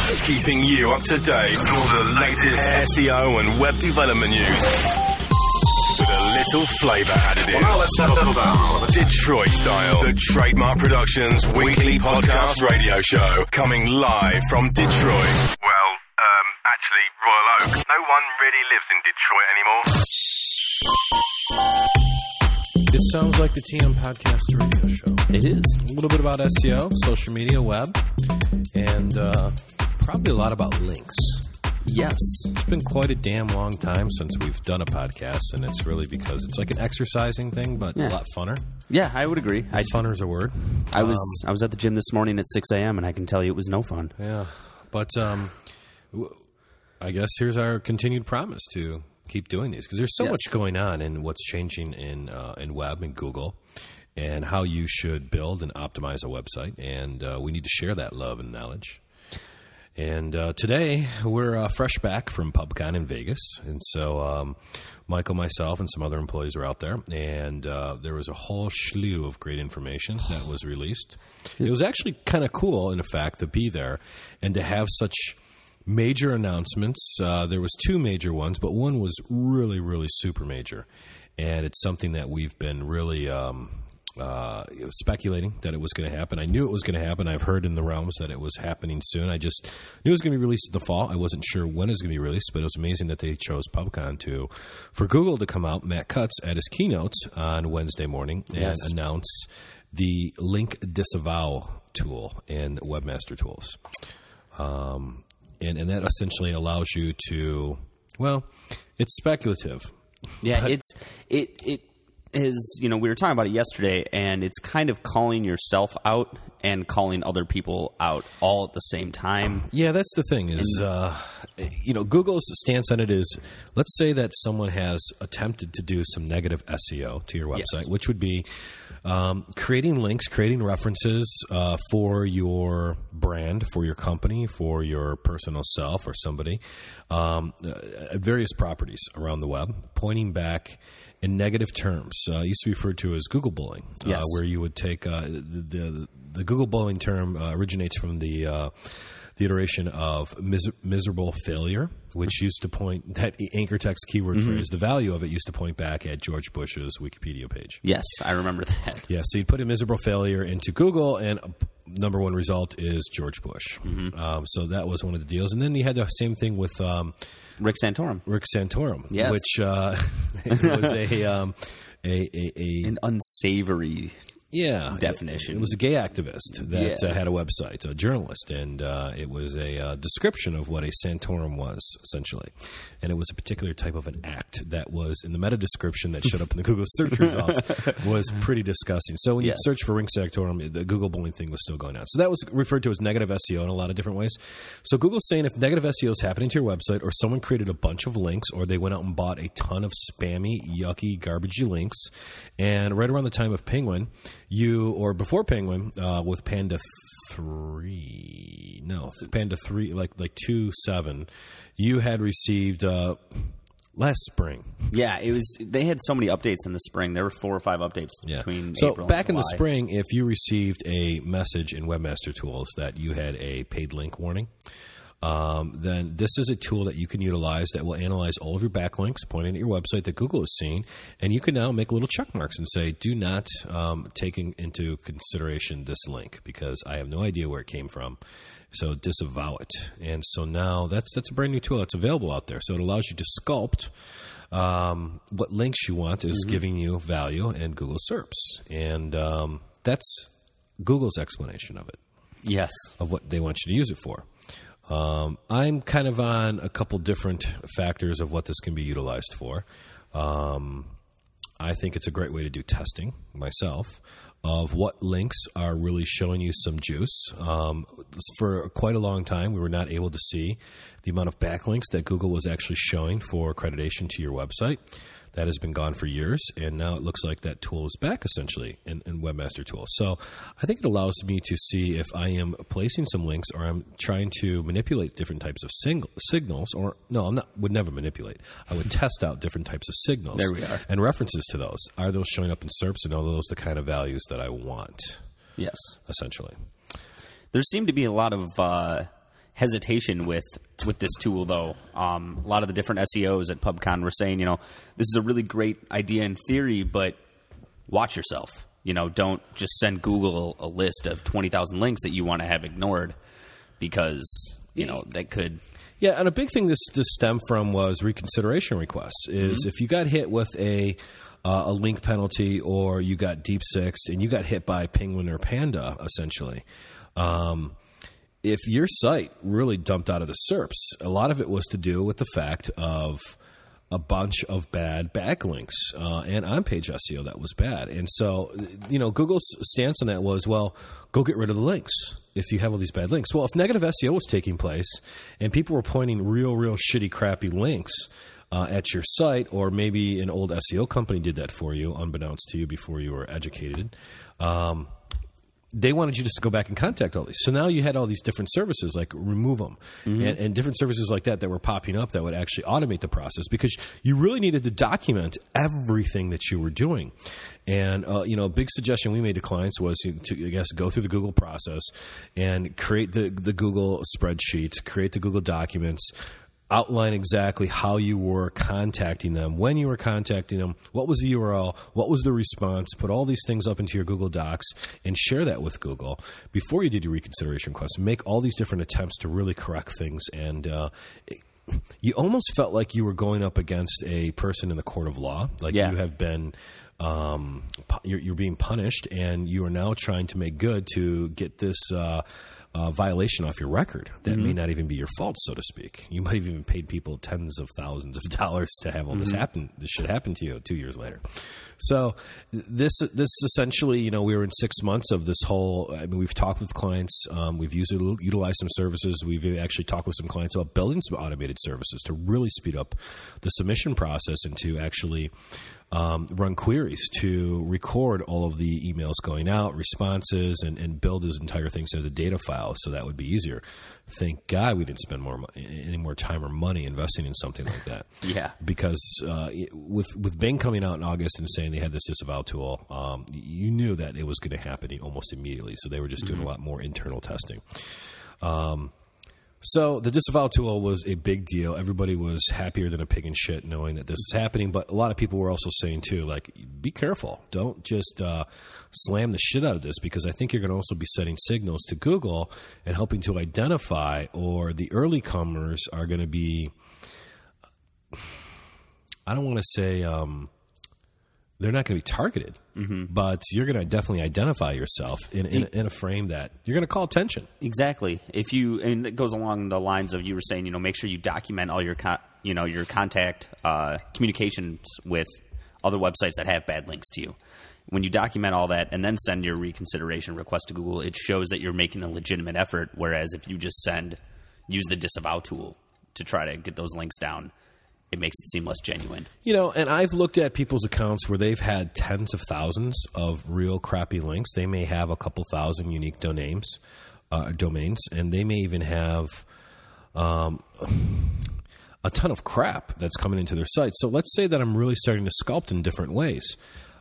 Keeping you up to date with all the latest SEO and web development news. With a little flavour added in. Well, now let's have a little bit Detroit Style. The Trademark Productions weekly podcast radio show. Coming live from Detroit. Well, actually, Royal Oak. No one really lives in Detroit anymore. It sounds like the TM Podcast radio show. It is. A little bit about SEO, social media, web, and probably a lot about links. Yes. It's been quite a damn long time since we've done a podcast, and it's really because it's like an exercising thing, but a lot funner. Yeah, I would agree. Funner is a word. I was at the gym this morning at 6 a.m., and I can tell you it was no fun. Yeah. But I guess here's our continued promise to keep doing these, because there's so much going on in what's changing in web and Google, and how you should build and optimize a website, and we need to share that love and knowledge. And today we're fresh back from PubCon in Vegas, and so Michael, myself, and some other employees were out there, and there was a whole slew of great information that was released. It was actually kind of cool, in fact, to be there and to have such major announcements. There was two major ones, but one was really, really super major, and it's something that we've been really speculating that it was going to happen. I knew it was going to happen. I've heard in the realms that it was happening soon. I just knew it was going to be released in the fall. I wasn't sure when it was going to be released, but it was amazing that they chose PubCon for Google to come out. Matt Cutts at his keynote on Wednesday morning and announce the Link Disavow tool in Webmaster Tools. And that essentially allows you to, well, it's speculative. Yeah, it is, we were talking about it yesterday, and it's kind of calling yourself out and calling other people out all at the same time. Yeah, that's the thing is, Google's stance on it is, let's say that someone has attempted to do some negative SEO to your website, which would be creating links, creating references for your brand, for your company, for your personal self or somebody, various properties around the web, pointing back in negative terms. It used to be referred to as Google bullying, where you would take the Google bullying term originates from the iteration of miserable failure, which used to point, that anchor text keyword phrase, the value of it used to point back at George Bush's Wikipedia page. Yes, I remember that. Yeah, so you'd put a miserable failure into Google, and number one result is George Bush. So that was one of the deals. And then you had the same thing with Rick Santorum. Yes. Which it was an unsavory definition. It was a gay activist that had a website, a journalist, and it was a description of what a Santorum was, essentially. And it was a particular type of an act that was in the meta description that showed up in the Google search results was pretty disgusting. So when you search for Ring Santorum, the Google bullying thing was still going on. So that was referred to as negative SEO in a lot of different ways. So Google's saying if negative SEO is happening to your website, or someone created a bunch of links, or they went out and bought a ton of spammy, yucky, garbagey links, and right around the time of Penguin, before Penguin, with Panda 3, like 2.7, you had received last spring. Yeah, they had so many updates in the spring. There were 4 or 5 updates between April and July. So back in the spring, if you received a message in Webmaster Tools that you had a paid link warning, then this is a tool that you can utilize that will analyze all of your backlinks pointing at your website that Google is seeing, and you can now make little check marks and say, do not take into consideration this link because I have no idea where it came from, so disavow it. And so now that's a brand new tool that's available out there. So it allows you to sculpt what links you want is giving you value in Google SERPs, and that's Google's explanation of it. Yes. Of what they want you to use it for. I'm kind of on a couple different factors of what this can be utilized for. I think it's a great way to do testing myself of what links are really showing you some juice. For quite a long time, we were not able to see the amount of backlinks that Google was actually showing for accreditation to your website. That has been gone for years, and now it looks like that tool is back, essentially, in Webmaster Tools. So I think it allows me to see if I am placing some links or I'm trying to manipulate different types of signals. Or no, would never manipulate. I would test out different types of signals. There we are. And references to those. Are those showing up in SERPs, and are those the kind of values that I want? Yes. Essentially. There seemed to be a lot of hesitation with this tool, though. A lot of the different SEOs at PubCon were saying, this is a really great idea in theory, but watch yourself. Don't just send Google a list of 20,000 links that you want to have ignored because, that could... Yeah, and a big thing this stemmed from was reconsideration requests. Is if you got hit with a link penalty or you got deep sixed and you got hit by Penguin or Panda, essentially, if your site really dumped out of the SERPs, a lot of it was to do with the fact of a bunch of bad backlinks and on-page SEO that was bad. And so, Google's stance on that was, well, go get rid of the links if you have all these bad links. Well, if negative SEO was taking place and people were pointing real shitty, crappy links at your site, or maybe an old SEO company did that for you, unbeknownst to you before you were educated, they wanted you just to go back and contact all these. So now you had all these different services like Remove Them and different services like that were popping up that would actually automate the process, because you really needed to document everything that you were doing. And, a big suggestion we made to clients was to, I guess, go through the Google process and create the Google spreadsheet, create the Google documents, outline exactly how you were contacting them, when you were contacting them, what was the URL, what was the response, put all these things up into your Google Docs and share that with Google before you did your reconsideration request. Make all these different attempts to really correct things. And you almost felt like you were going up against a person in the court of law, like you have been you're being punished, and you are now trying to make good to get this violation off your record that may not even be your fault, so to speak. You might have even paid people tens of thousands of dollars to have all this happen. This should happen to you 2 years later. So this essentially, we were in 6 months of this whole. I mean, we've talked with clients. We've utilized some services. We've actually talked with some clients about building some automated services to really speed up the submission process and to actually run queries to record all of the emails going out, responses, and build his entire thing into the data file, so that would be easier. Thank God we didn't spend any more time or money investing in something like that. Yeah. Because with Bing coming out in August and saying they had this disavow tool, you knew that it was going to happen almost immediately. So they were just doing a lot more internal testing. So the disavow tool was a big deal. Everybody was happier than a pig in shit knowing that this is happening. But a lot of people were also saying, too, like, be careful. Don't just slam the shit out of this, because I think you're going to also be sending signals to Google and helping to identify, or the early comers are going to be, I don't want to say they're not going to be targeted, but you're going to definitely identify yourself in a frame that you're going to call attention. Exactly. And that goes along the lines of, you were saying, make sure you document all your your contact communications with other websites that have bad links to you. When you document all that and then send your reconsideration request to Google, it shows that you're making a legitimate effort. Whereas if you just use the disavow tool to try to get those links down, it makes it seem less genuine. And I've looked at people's accounts where they've had tens of thousands of real crappy links. They may have a couple thousand unique domains, and they may even have a ton of crap that's coming into their site. So let's say that I'm really starting to sculpt in different ways.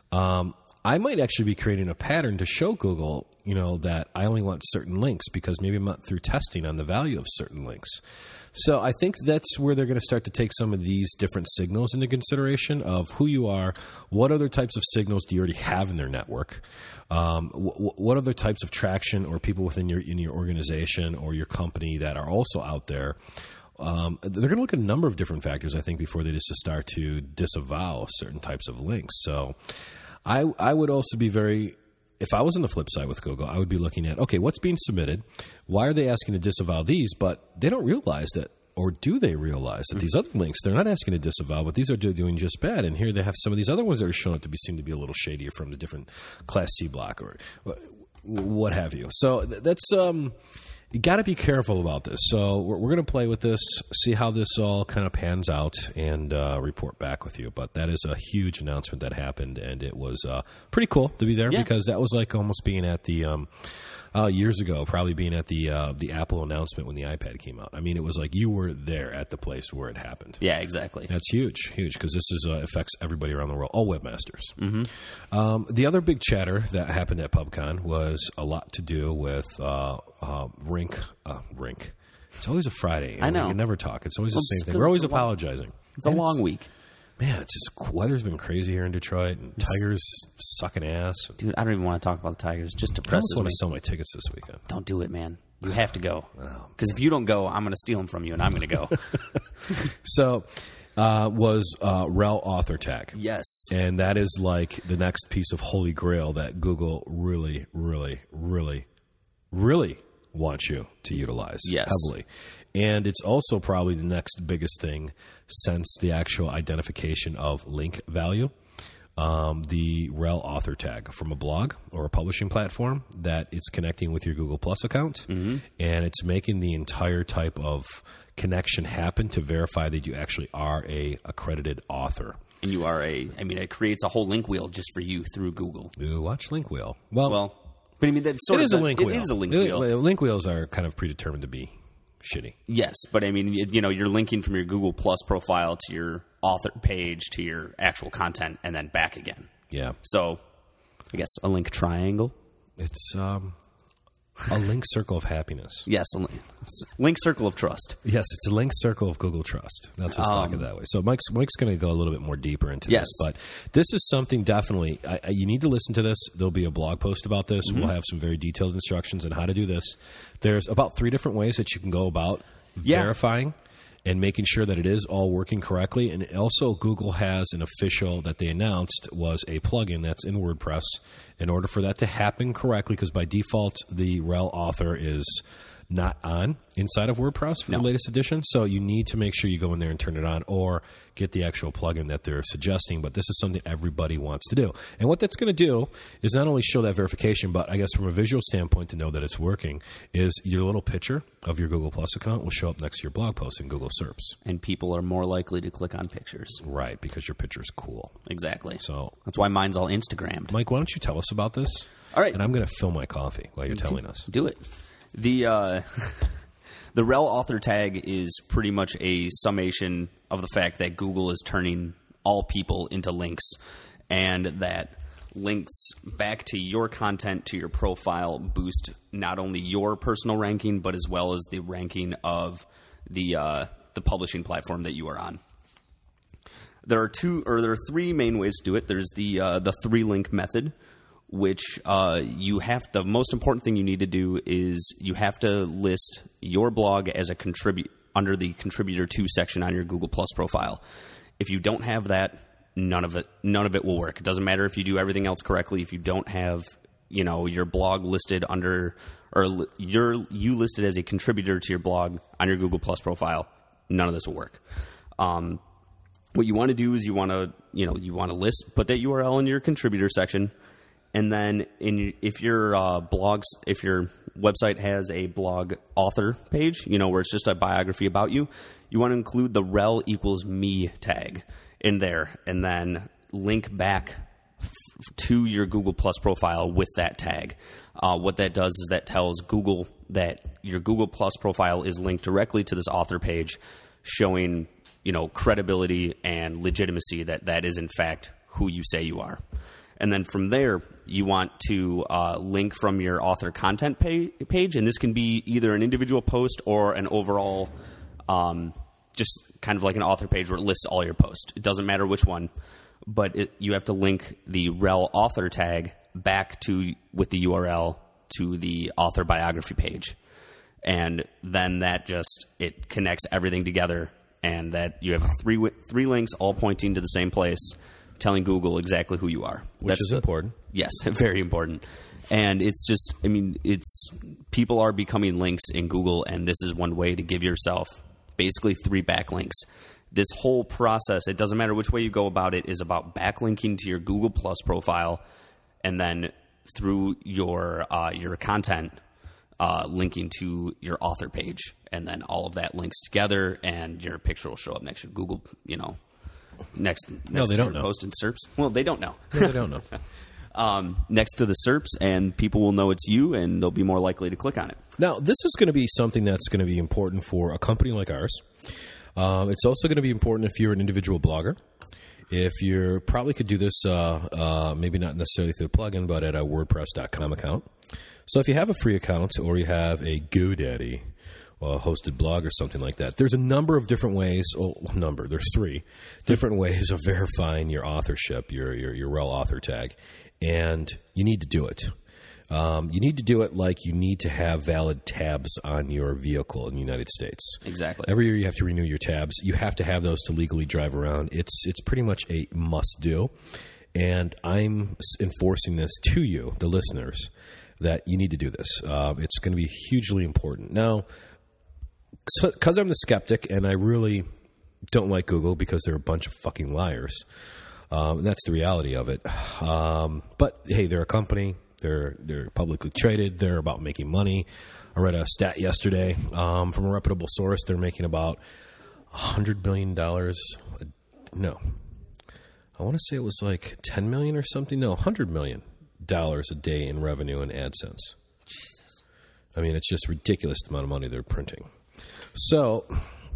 I might actually be creating a pattern to show Google, that I only want certain links, because maybe I'm not through testing on the value of certain links. So I think that's where they're going to start to take some of these different signals into consideration of who you are, what other types of signals do you already have in their network, what other types of traction or people within your organization or your company that are also out there. They're going to look at a number of different factors, I think, before they just start to disavow certain types of links. So I would also be if I was on the flip side with Google, I would be looking at, okay, what's being submitted? Why are they asking to disavow these? But they don't realize that, or do they realize that these other links, they're not asking to disavow, but these are doing just bad. And here they have some of these other ones that are showing up to seem to be a little shadier from the different Class C block or what have you. So that's you got to be careful about this. So we're going to play with this, see how this all kind of pans out, and report back with you. But that is a huge announcement that happened, and it was pretty cool to be there, because that was like almost being at the years ago, probably being at the Apple announcement when the iPad came out. I mean, it was like you were there at the place where it happened. Yeah, exactly. That's huge, because this affects everybody around the world, all webmasters. The other big chatter that happened at PubCon was a lot to do with Rink. It's always a Friday. I know. We can never talk. It's always the same thing. We're always apologizing. It's a long week. Man, it's just weather's been crazy here in Detroit, and Tigers sucking ass. Dude, I don't even want to talk about the Tigers. Just I depresses almost want me. to sell my tickets this weekend. Don't do it, man. You have to go. Because if you don't go, I'm going to steal them from you, and I'm going to go. So, was rel author tag. Yes. And that is like the next piece of holy grail that Google really, really, really, really wants you to utilize heavily. And it's also probably the next biggest thing since the actual identification of link value. The rel author tag from a blog or a publishing platform that it's connecting with your Google Plus account. And it's making the entire type of connection happen to verify that you actually are a accredited author. And you are it creates a whole link wheel just for you through Google. Ooh, watch link wheel. Well, but I mean, that's sort it of is a link wheel. It is a link wheel. Link wheels are kind of predetermined to be shitty. Yes, but I mean, you're linking from your Google Plus profile to your author page to your actual content and then back again. Yeah. So, I guess a link triangle. It's a link circle of happiness. Yes, a link circle of trust. Yes, it's a link circle of Google trust. That's what's like it that way. So Mike's going to go a little bit more deeper into this, but this is something definitely you need to listen to this. There'll be a blog post about this. We'll have some very detailed instructions on how to do this. There's about 3 different ways that you can go about verifying and making sure that it is all working correctly. And also Google has an official that they announced was a plugin that's in WordPress in order for that to happen correctly, because by default, the rel author is not on inside of WordPress for the latest edition. So you need to make sure you go in there and turn it on or get the actual plugin that they're suggesting. But this is something everybody wants to do. And what that's going to do is not only show that verification, but I guess from a visual standpoint to know that it's working, is your little picture of your Google Plus account will show up next to your blog post in Google SERPs. And people are more likely to click on pictures. Right, because your picture's cool. Exactly. So that's why mine's all Instagrammed. Mike, why don't you tell us about this? All right. And I'm going to fill my coffee while you're telling us. Do it. The rel author tag is pretty much a summation of the fact that Google is turning all people into links, and that links back to your content, to your profile, boost not only your personal ranking, but as well as the ranking of the publishing platform that you are on. There are 3 main ways to do it. There's the 3-link method, which the most important thing you need to do is you have to list your blog as a under the contributor to section on your Google Plus profile. If you don't have that, none of it will work. It doesn't matter if you do everything else correctly. If you don't have, your blog listed under, or you listed as a contributor to your blog on your Google Plus profile, none of this will work. What you want to do is you want to put that URL in your contributor section. And then if your website has a blog author page, where it's just a biography about you, you want to include the rel equals me tag in there, and then link back to your Google Plus profile with that tag. What that does is that tells Google that your Google Plus profile is linked directly to this author page, showing, credibility and legitimacy that is in fact who you say you are. And then from there, you want to link from your author content page, and this can be either an individual post or an overall, just kind of like an author page where it lists all your posts. It doesn't matter which one, but you have to link the rel author tag back with the URL to the author biography page. And then it connects everything together, and that you have three links all pointing to the same place, telling Google exactly who you are. Which is important. Yes, very important. And it's just, people are becoming links in Google, and this is one way to give yourself basically 3 backlinks. This whole process, it doesn't matter which way you go about it, is about backlinking to your Google Plus profile, and then through your content, linking to your author page. And then all of that links together, and your picture will show up next to Google, next no, they don't know. Post in SERPs. Well, they don't know. No, they don't know. Next to the SERPs, and people will know it's you, and they'll be more likely to click on it. Now, this is going to be something that's going to be important for a company like ours. It's also going to be important if you're an individual blogger. If you probably could do this, maybe not necessarily through the plugin, but at a WordPress.com account. So if you have a free account, or you have a GoDaddy, hosted blog or something like that. There's a number of different ways. There's 3 different ways of verifying your authorship, your rel author tag, and you need to do it. You need to do it like you need to have valid tabs on your vehicle in the United States. Exactly. Every year you have to renew your tabs. You have to have those to legally drive around. It's pretty much a must-do. And I'm enforcing this to you, the listeners, that you need to do this. It's going to be hugely important. Now, because I'm the skeptic and I really don't like Google because they're a bunch of fucking liars, and that's the reality of it. But, hey, they're a company. They're publicly traded. They're about making money. I read a stat yesterday from a reputable source. They're making about $100 billion. No. I want to say it was like $10 million or something. No, $100 million a day in revenue in AdSense. Jesus. I mean, it's just ridiculous the amount of money they're printing. So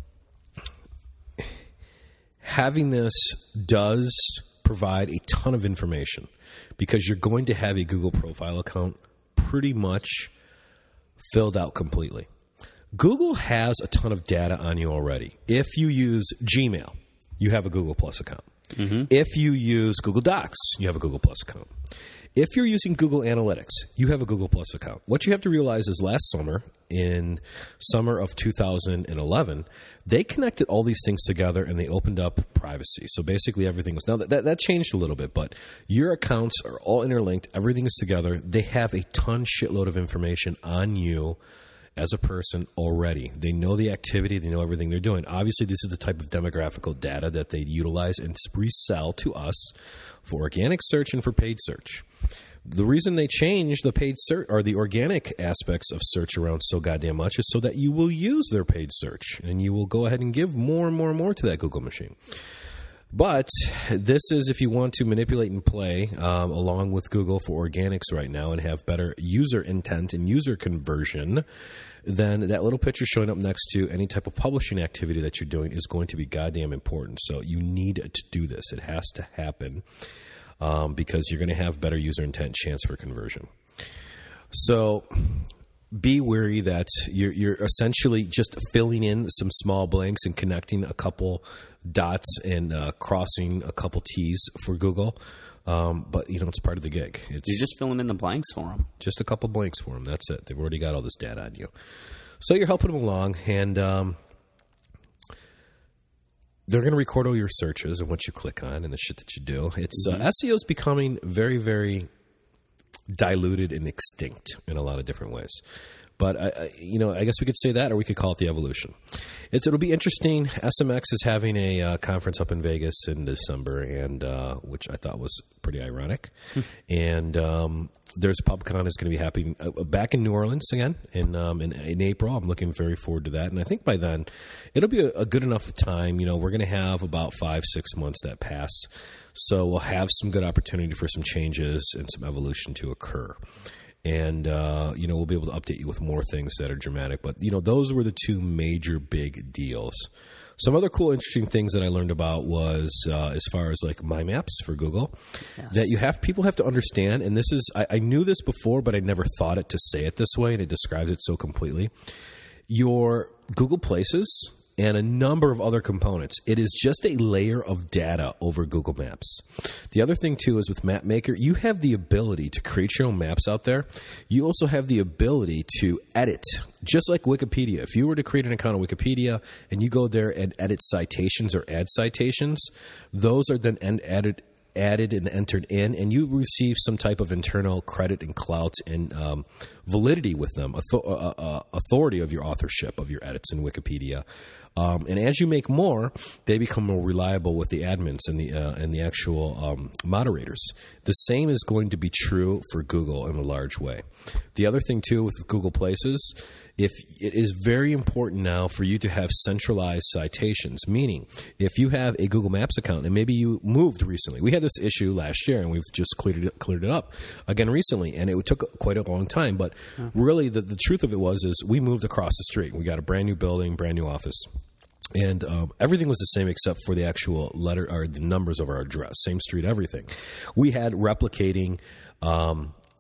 having this does provide a ton of information because you're going to have a Google profile account pretty much filled out completely. Google has a ton of data on you already. If you use Gmail, you have a Google Plus account. Mm-hmm. If you use Google Docs, you have a Google Plus account. If you're using Google Analytics, you have a Google Plus account. What you have to realize is last summer, in summer of 2011, they connected all these things together and they opened up privacy. So basically everything was... Now, that changed a little bit, but your accounts are all interlinked. Everything is together. They have a shitload of information on you as a person already. They know the activity. They know everything they're doing. Obviously, this is the type of demographical data that they utilize and resell to us for organic search and for paid search. The reason they change the paid search or the organic aspects of search around so goddamn much is so that you will use their paid search and you will go ahead and give more and more and more to that Google machine. But this is if you want to manipulate and play along with Google for organics right now and have better user intent and user conversion, then that little picture showing up next to any type of publishing activity that you're doing is going to be goddamn important. So you need to do this. It has to happen because you're going to have better user intent chance for conversion. So be wary that you're essentially just filling in some small blanks and connecting a couple dots and crossing a couple T's for Google. But, it's part of the gig. You're just filling in the blanks for them. Just a couple blanks for them. That's it. They've already got all this data on you. So you're helping them along, and they're going to record all your searches and what you click on and the shit that you do. It's SEO is becoming very, very diluted and extinct in a lot of different ways. But, I guess we could say that, or we could call it the evolution. It'll be interesting. SMX is having a conference up in Vegas in December, and which I thought was pretty ironic. And there's PubCon is going to be happening back in New Orleans again in April. I'm looking very forward to that. And I think by then it'll be a good enough time. We're going to have about 5-6 months that pass. So we'll have some good opportunity for some changes and some evolution to occur. And, we'll be able to update you with more things that are dramatic. But, those were the 2 major big deals. Some other cool, interesting things that I learned about was as far as like My Maps for Google, that people have to understand. And this is, I knew this before, but I never thought it to say it this way. And it describes it so completely. Your Google Places and a number of other components. It is just a layer of data over Google Maps. The other thing, too, is with MapMaker, you have the ability to create your own maps out there. You also have the ability to edit, just like Wikipedia. If you were to create an account on Wikipedia and you go there and edit citations or add citations, those are then added and entered in, and you receive some type of internal credit and clout and validity with them, authority of your authorship of your edits in Wikipedia. And as you make more, they become more reliable with the admins and the actual moderators. The same is going to be true for Google in a large way. The other thing, too, with Google Places, it is very important now for you to have centralized citations, meaning if you have a Google Maps account and maybe you moved recently. We had this issue last year, and we've just cleared it up again recently, and it took quite a long time. But really, the truth of it is we moved across the street. We got a brand new building, brand new office. And everything was the same except for the actual letter or the numbers of our address, same street, everything. We had replicating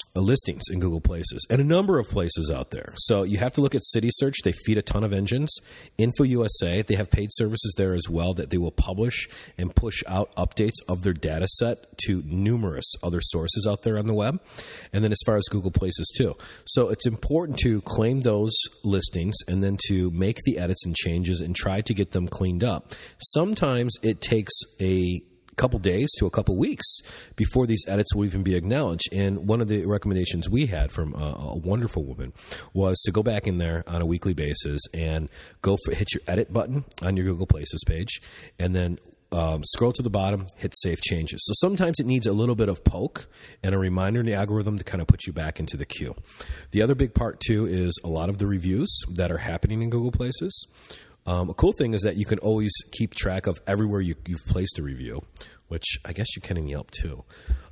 listings in Google Places and a number of places out there. So you have to look at City Search. They feed a ton of engines. InfoUSA, they have paid services there as well that they will publish and push out updates of their data set to numerous other sources out there on the web. And then as far as Google Places too. So it's important to claim those listings and then to make the edits and changes and try to get them cleaned up. Sometimes it takes a couple days to a couple weeks before these edits will even be acknowledged. And one of the recommendations we had from a wonderful woman was to go back in there on a weekly basis and hit your edit button on your Google Places page, and then scroll to the bottom, hit Save Changes. So sometimes it needs a little bit of poke and a reminder in the algorithm to kind of put you back into the queue. The other big part, too, is a lot of the reviews that are happening in Google Places. A cool thing is that you can always keep track of everywhere you've placed a review, which I guess you can in Yelp too.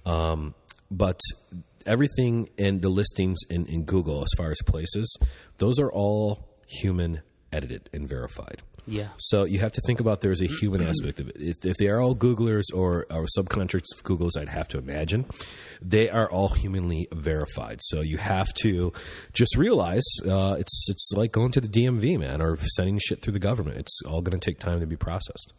But everything in the listings in Google as far as places, those are all human edited and verified. Yeah. So you have to think about there's a human aspect of it. If they are all Googlers or subcontractors of Google's, I'd have to imagine, they are all humanly verified. So you have to just realize it's like going to the DMV, man, or sending shit through the government. It's all going to take time to be processed.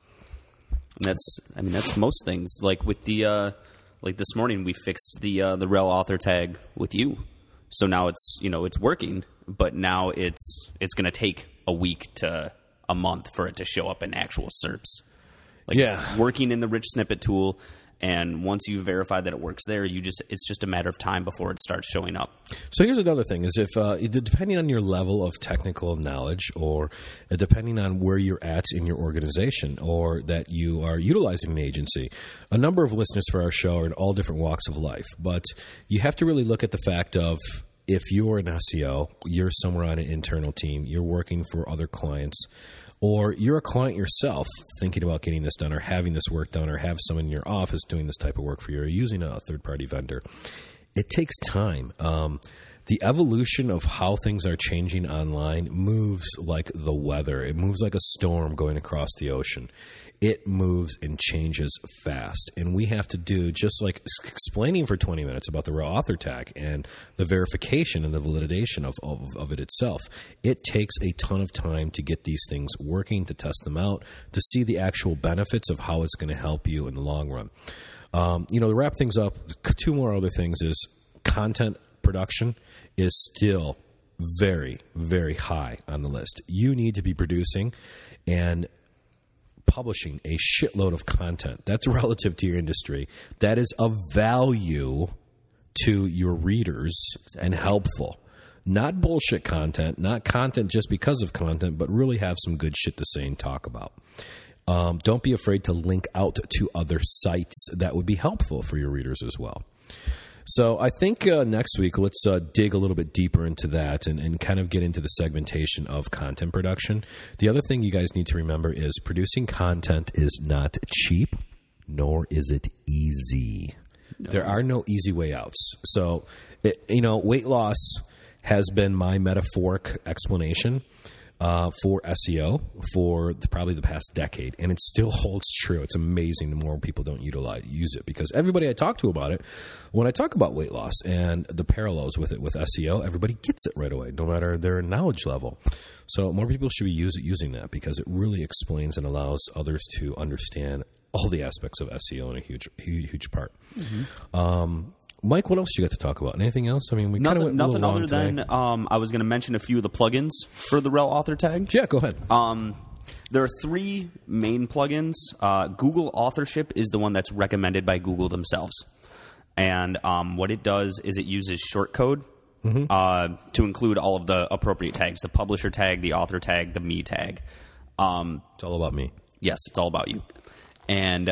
That's most things. Like with the like this morning, we fixed the rel author tag with you. So now it's working, but now it's going to take a week to a month for it to show up in actual SERPs. Working in the rich snippet tool, and once you verify that it works there, it's just a matter of time before it starts showing up. So here's another thing: is if depending on your level of technical knowledge, or depending on where you're at in your organization, or that you are utilizing an agency, a number of listeners for our show are in all different walks of life. But you have to really look at the fact of, if you're an SEO, you're somewhere on an internal team, you're working for other clients, or you're a client yourself thinking about getting this done or having this work done, or have someone in your office doing this type of work for you, or using a third-party vendor, it takes time. The evolution of how things are changing online moves like the weather. It moves like a storm going across the ocean. It moves and changes fast. And we have to do, just like explaining for 20 minutes about the rel author tag and the verification and the validation of it itself, it takes a ton of time to get these things working, to test them out, to see the actual benefits of how it's going to help you in the long run. To wrap things up, two more other things is content production is still very, very high on the list. You need to be producing and publishing a shitload of content that's relative to your industry, that is of value to your readers and helpful. Not bullshit content, not content just because of content, but really have some good shit to say and talk about. Don't be afraid to link out to other sites that would be helpful for your readers as well. So I think next week, let's dig a little bit deeper into that and kind of get into the segmentation of content production. The other thing you guys need to remember is producing content is not cheap, nor is it easy. No. There are no easy way outs. So, weight loss has been my metaphoric explanation for SEO for probably the past decade, and it still holds true. It's amazing the more people don't use it, because everybody I talk to about it, when I talk about weight loss and the parallels with it with SEO, everybody gets it right away, no matter their knowledge level. So more people should be using that, because it really explains and allows others to understand all the aspects of SEO in a huge part. Mm-hmm. Mike, what else you got to talk about? Anything else? I mean, we kind of went nothing other than I was going to mention a few of the plugins for the rel author tag. Yeah, go ahead. There are three main plugins. Google Authorship is the one that's recommended by Google themselves, and what it does is it uses shortcode to include all of the appropriate tags: the publisher tag, the author tag, the me tag. It's all about me. Yes, it's all about you, and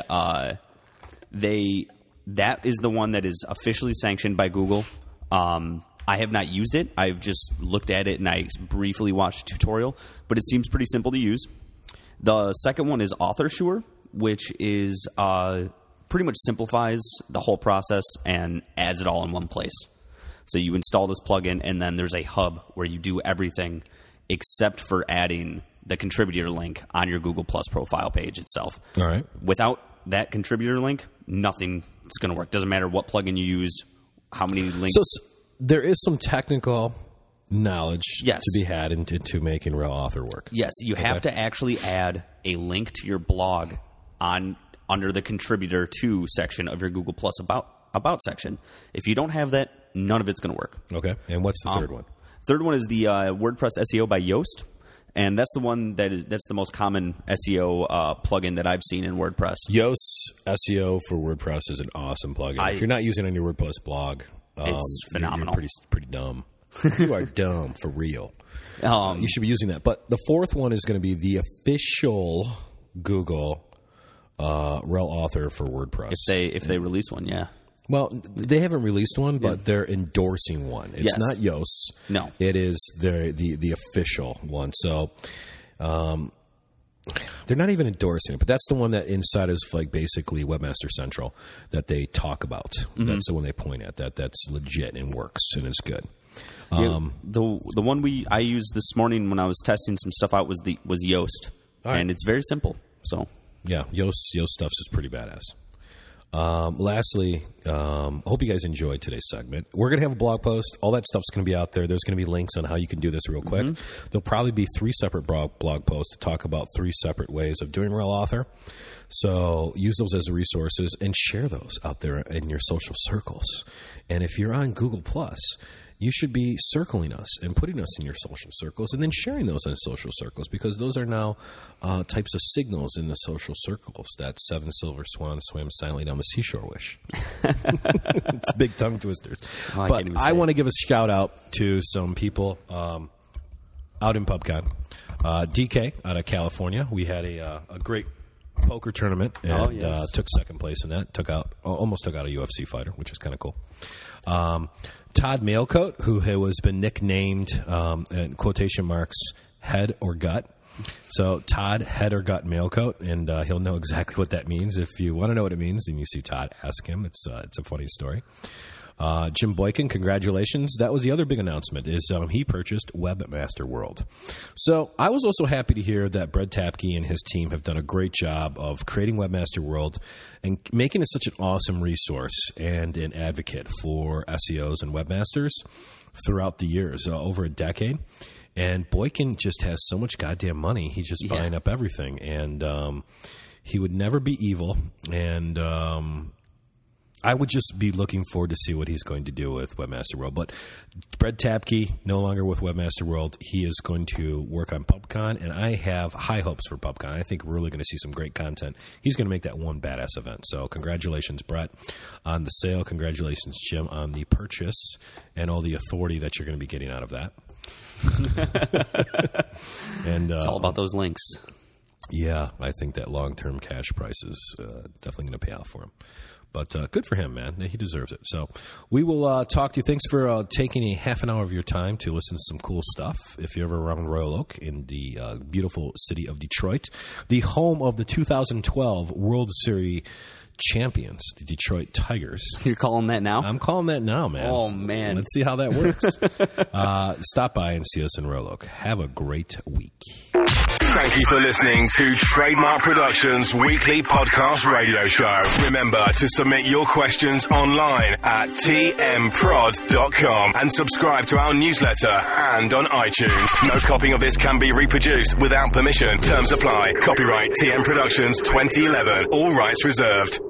that is the one that is officially sanctioned by Google. I have not used it. I've just looked at it and I briefly watched a tutorial, but it seems pretty simple to use. The second one is AuthorSure, which is pretty much simplifies the whole process and adds it all in one place. So you install this plugin, and then there's a hub where you do everything except for adding the contributor link on your Google Plus profile page itself. All right. Without that contributor link, nothing is going to work. Doesn't matter what plugin you use, how many links. there is some technical knowledge Yes. to be had into making real author work. Yes, you have to actually add a link to your blog under the contributor to section of your Google Plus about section. If you don't have that, none of it's going to work. Okay. And what's the third one? Third one is the WordPress SEO by Yoast. And that's the one that's the most common SEO plugin that I've seen in WordPress. Yoast SEO for WordPress is an awesome plugin. If you're not using it on your WordPress blog, it's phenomenal. You're pretty dumb. You are dumb for real. You should be using that. But the fourth one is going to be the official Google rel author for WordPress. If they release one, yeah. Well, they haven't released one, but they're endorsing one. It's not Yoast. No. It is the official one. So they're not even endorsing it, but that's the one that inside is like basically Webmaster Central that they talk about. Mm-hmm. That's the one they point at. That's legit and works and is good. The one I used this morning when I was testing some stuff out was Yoast, and it's very simple. So yeah, Yoast stuff is pretty badass. Lastly, I hope you guys enjoyed today's segment. We're going to have a blog post. All that stuff's going to be out there. There's going to be links on how you can do this real quick. Mm-hmm. There'll probably be 3 separate blog posts to talk about 3 separate ways of doing rel author. So use those as resources and share those out there in your social circles. And if you're on Google Plus, you should be circling us and putting us in your social circles and then sharing those in social circles, because those are now types of signals in the social circles. That 7 silver swans swam silently down the seashore wish. It's big tongue twisters. Oh, but I want to give a shout out to some people out in PubCon. DK out of California. We had a great poker tournament and took second place in that. Almost took out a UFC fighter, which is kind of cool. Todd Mailcoat, who has been nicknamed, in quotation marks, head or gut. So Todd, head or gut Mailcoat, and he'll know exactly what that means. If you want to know what it means and you see Todd, ask him. It's a funny story. Jim Boykin, congratulations. That was the other big announcement, is he purchased Webmaster World. So I was also happy to hear that Brett Tapke and his team have done a great job of creating Webmaster World and making it such an awesome resource and an advocate for SEOs and webmasters throughout the years, over a decade. And Boykin just has so much goddamn money. He's just buying up everything. And he would never be evil. And I would just be looking forward to see what he's going to do with Webmaster World. But Brett Tapke, no longer with Webmaster World. He is going to work on PubCon, and I have high hopes for PubCon. I think we're really going to see some great content. He's going to make that one badass event. So congratulations, Brett, on the sale. Congratulations, Jim, on the purchase and all the authority that you're going to be getting out of that. And it's all about those links. Yeah, I think that long-term cash price is definitely going to pay out for him. But good for him, man. He deserves it. So we will talk to you. Thanks for taking a half an hour of your time to listen to some cool stuff. If you're ever around Royal Oak in the beautiful city of Detroit, the home of the 2012 World Series champions, the Detroit Tigers. You're calling that now? I'm calling that now, man. Oh, man. Let's see how that works. Stop by and see us in Royal Oak. Have a great week. Thank you for listening to Trademark Productions weekly podcast radio show. Remember to submit your questions online at tmprod.com and subscribe to our newsletter and on iTunes. No copying of this can be reproduced without permission. Terms apply. Copyright TM Productions 2011. All rights reserved.